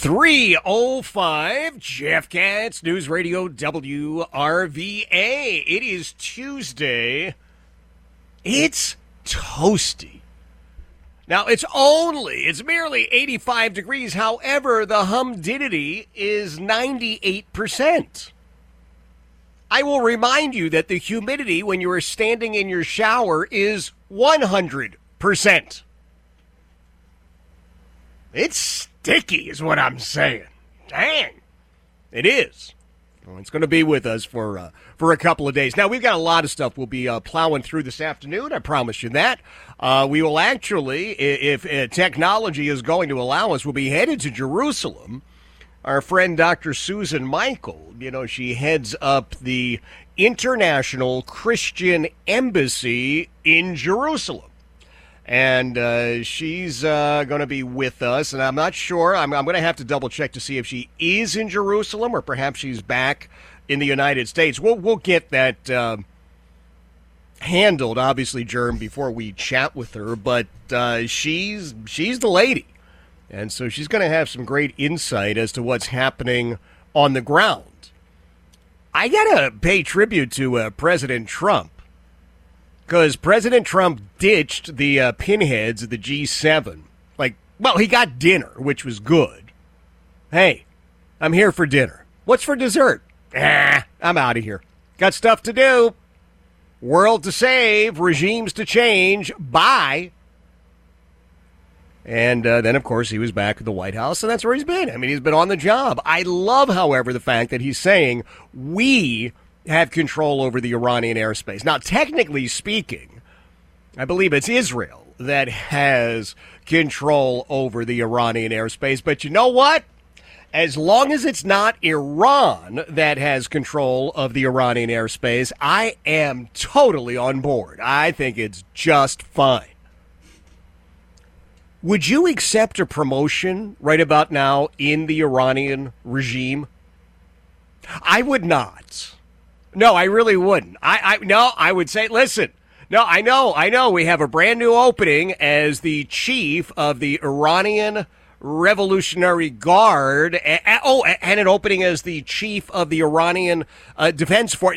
3:05, Jeff Katz, News Radio WRVA. It is Tuesday. It's toasty. Now, it's merely 85 degrees. However, the humidity is 98%. I will remind you that the humidity when you are standing in your shower is 100%. It's sticky is what I'm saying. Dang. It is. Well, it's going to be with us for a couple of days. Now, we've got a lot of stuff we'll be plowing through this afternoon. I promise you that. We will actually, if technology is going to allow us, we'll be headed to Jerusalem. Our friend Dr. Susan Michael, she heads up the International Christian Embassy in Jerusalem. And she's going to be with us, and I'm not sure. I'm going to have to double-check to see if she is in Jerusalem or perhaps she's back in the United States. We'll get that handled, obviously, Jerm, before we chat with her. But she's the lady, and so she's going to have some great insight as to what's happening on the ground. I got to pay tribute to President Trump. Because President Trump ditched the pinheads of the G7. He got dinner, which was good. Hey, I'm here for dinner. What's for dessert? I'm out of here. Got stuff to do. World to save, regimes to change. Bye. And then, of course, he was back at the White House, and that's where he's been. I mean, he's been on the job. I love, however, the fact that he's saying we have control over the Iranian airspace. Now, technically speaking, I believe it's Israel that has control over the Iranian airspace. But you know what? As long as it's not Iran that has control of the Iranian airspace, I am totally on board. I think it's just fine. Would you accept a promotion right about now in the Iranian regime? I would not. No, I really wouldn't. I would say, listen, no, I know. We have a brand new opening as the chief of the Iranian Revolutionary Guard. And an opening as the chief of the Iranian Defense Force.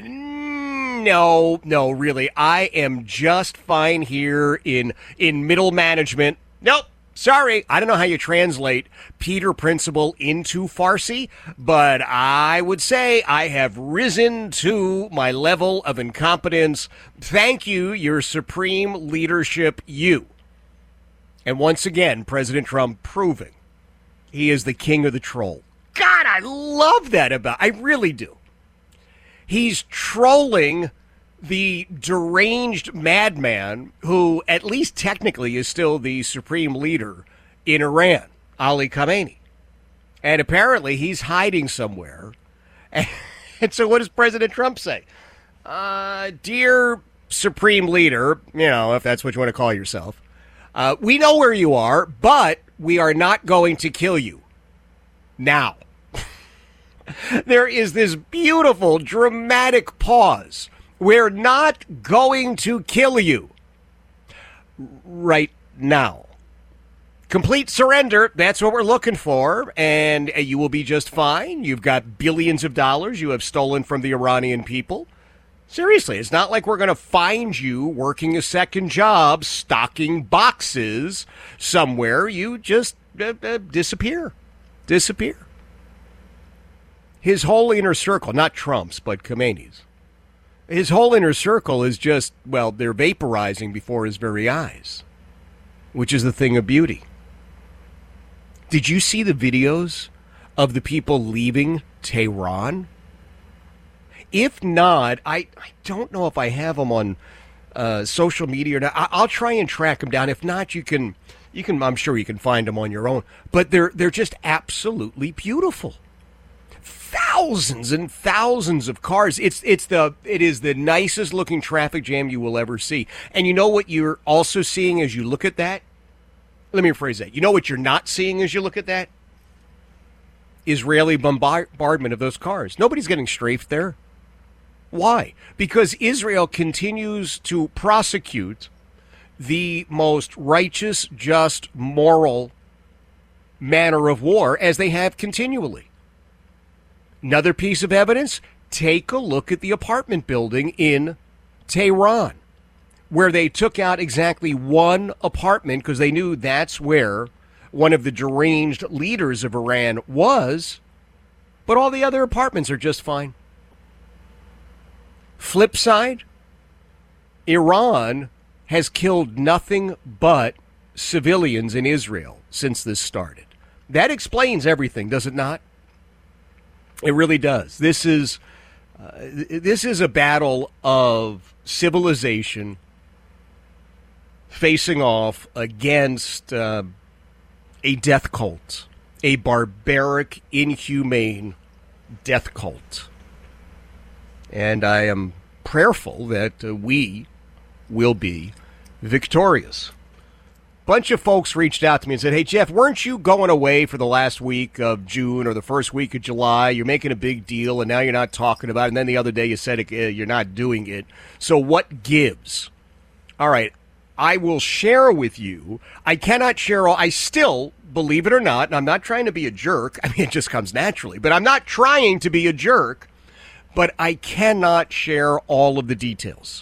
No, really. I am just fine here in middle management. Nope. Sorry, I don't know how you translate Peter Principle into Farsi, but I would say I have risen to my level of incompetence. Thank you, your supreme leadership, you. And once again, President Trump proving he is the king of the troll. God, I love that I really do. He's trolling the deranged madman who, at least technically, is still the supreme leader in Iran, Ali Khamenei. And apparently he's hiding somewhere. And so what does President Trump say? Dear supreme leader, if that's what you want to call yourself, we know where you are, but we are not going to kill you. Now, there is this beautiful, dramatic pause. We're not going to kill you right now. Complete surrender, that's what we're looking for, and you will be just fine. You've got billions of dollars you have stolen from the Iranian people. Seriously, it's not like we're going to find you working a second job, stocking boxes somewhere. You just disappear. Disappear. His whole inner circle, not Trump's, but Khamenei's. His whole inner circle is just, they're vaporizing before his very eyes, which is the thing of beauty. Did you see the videos of the people leaving Tehran? If not, I don't know if I have them on social media or not. I'll try and track them down. If not, you can. I'm sure you can find them on your own. But they're just absolutely beautiful. Thousands and thousands of cars. It is the nicest looking traffic jam you will ever see. And you know what you're also seeing as you look at that? Let me rephrase that. You know what you're not seeing as you look at that? Israeli bombardment of those cars. Nobody's getting strafed there. Why? Because Israel continues to prosecute the most righteous, just, moral manner of war as they have continually. Another piece of evidence, take a look at the apartment building in Tehran, where they took out exactly one apartment because they knew that's where one of the deranged leaders of Iran was, but all the other apartments are just fine. Flip side, Iran has killed nothing but civilians in Israel since this started. That explains everything, does it not? It really does. This is a battle of civilization facing off against a death cult, a barbaric, inhumane death cult. And I am prayerful that we will be victorious. Bunch of folks reached out to me and said, hey, Jeff, weren't you going away for the last week of June or the first week of July? You're making a big deal, and now you're not talking about it. And then the other day you said you're not doing it. So what gives? All right, I will share with you. I cannot share all. I still, believe it or not, and I'm not trying to be a jerk. I mean, it just comes naturally. But I'm not trying to be a jerk. But I cannot share all of the details.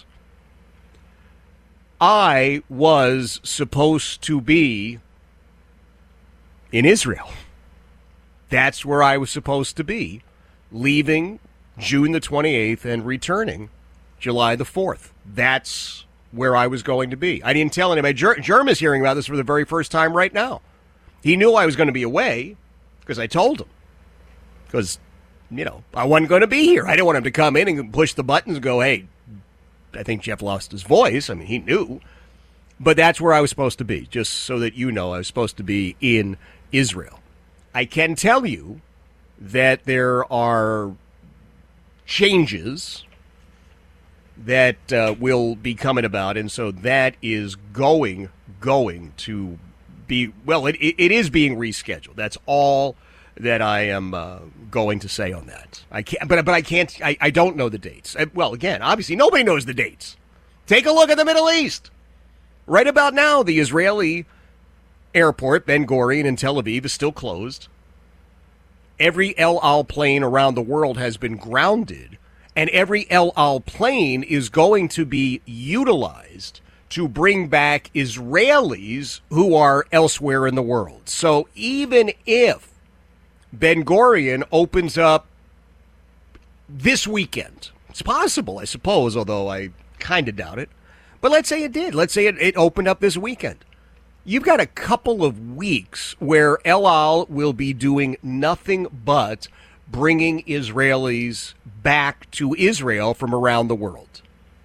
I was supposed to be in Israel. That's where I was supposed to be, leaving June the 28th and returning July the 4th. That's where I was going to be. I didn't tell anybody. Jerm is hearing about this for the very first time right now. He knew I was going to be away because I told him. Because, I wasn't going to be here. I didn't want him to come in and push the buttons and go, hey, I think Jeff lost his voice. I mean, he knew. But that's where I was supposed to be, just so that you know I was supposed to be in Israel. I can tell you that there are changes that will be coming about, and so that is going to be, well, it is being rescheduled. That's all that I am going to say on that. I can't, but I can't. I don't know the dates. Well, again, obviously nobody knows the dates. Take a look at the Middle East. Right about now, the Israeli airport, Ben Gurion in Tel Aviv, is still closed. Every El Al plane around the world has been grounded, and every El Al plane is going to be utilized to bring back Israelis who are elsewhere in the world. So even if Ben Gurion opens up this weekend, it's possible, I suppose, although I kind of doubt it. But let's say it did. Let's say it opened up this weekend. You've got a couple of weeks where El Al will be doing nothing but bringing Israelis back to Israel from around the world.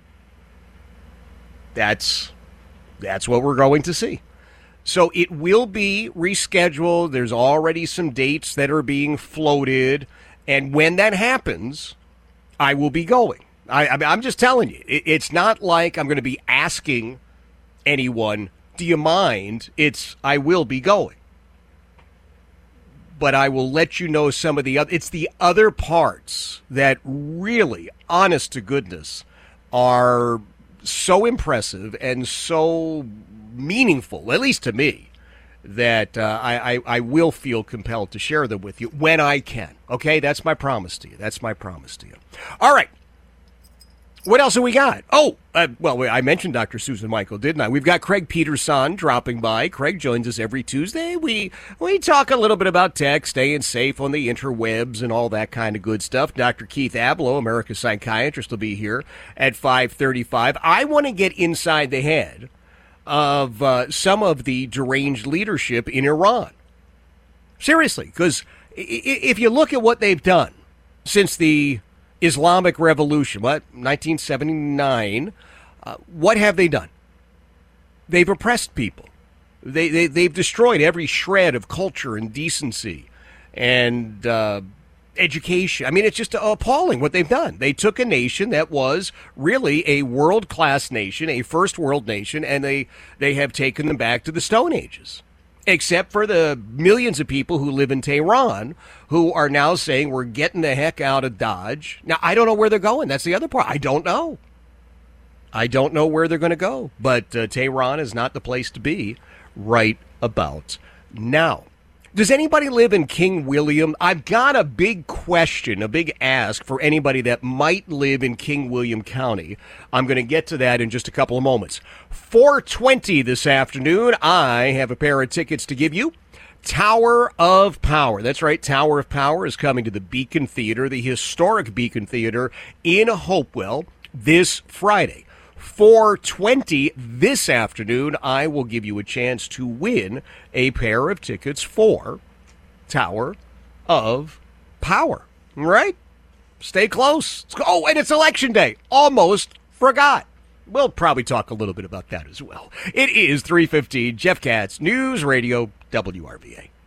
That's what we're going to see. So it will be rescheduled. There's already some dates that are being floated. And when that happens, I will be going. I'm just telling you, it's not like I'm going to be asking anyone, do you mind? I will be going. But I will let you know some of the other, it's the other parts that really, honest to goodness, are so impressive and so meaningful, at least to me, that I will feel compelled to share them with you when I can. Okay, that's my promise to you. That's my promise to you. All right. What else have we got? Well, I mentioned Dr. Susan Michael, didn't I? We've got Craig Peterson dropping by. Craig joins us every Tuesday. We talk a little bit about tech, staying safe on the interwebs and all that kind of good stuff. Dr. Keith Abloh, America's psychiatrist, will be here at 5:35. I want to get inside the head of some of the deranged leadership in Iran. Seriously, because if you look at what they've done since the Islamic Revolution, 1979, what have they done? They've oppressed people. They've destroyed every shred of culture and decency and education. I mean, it's just appalling what they've done. They took a nation that was really a world-class nation, a first world nation, and they have taken them back to the Stone Ages. Except for the millions of people who live in Tehran who are now saying we're getting the heck out of Dodge. Now, I don't know where they're going. That's the other part. I don't know. I don't know where they're going to go. But Tehran is not the place to be right about now. Does anybody live in King William? I've got a big question, a big ask for anybody that might live in King William County. I'm going to get to that in just a couple of moments. 4:20 this afternoon, I have a pair of tickets to give you. Tower of Power. That's right, Tower of Power is coming to the Beacon Theater, the historic Beacon Theater in Hopewell this Friday. 4:20 this afternoon, I will give you a chance to win a pair of tickets for Tower of Power. All right? Stay close. Oh, and it's Election Day. Almost forgot. We'll probably talk a little bit about that as well. It is 3:15. Jeff Katz, News Radio WRVA.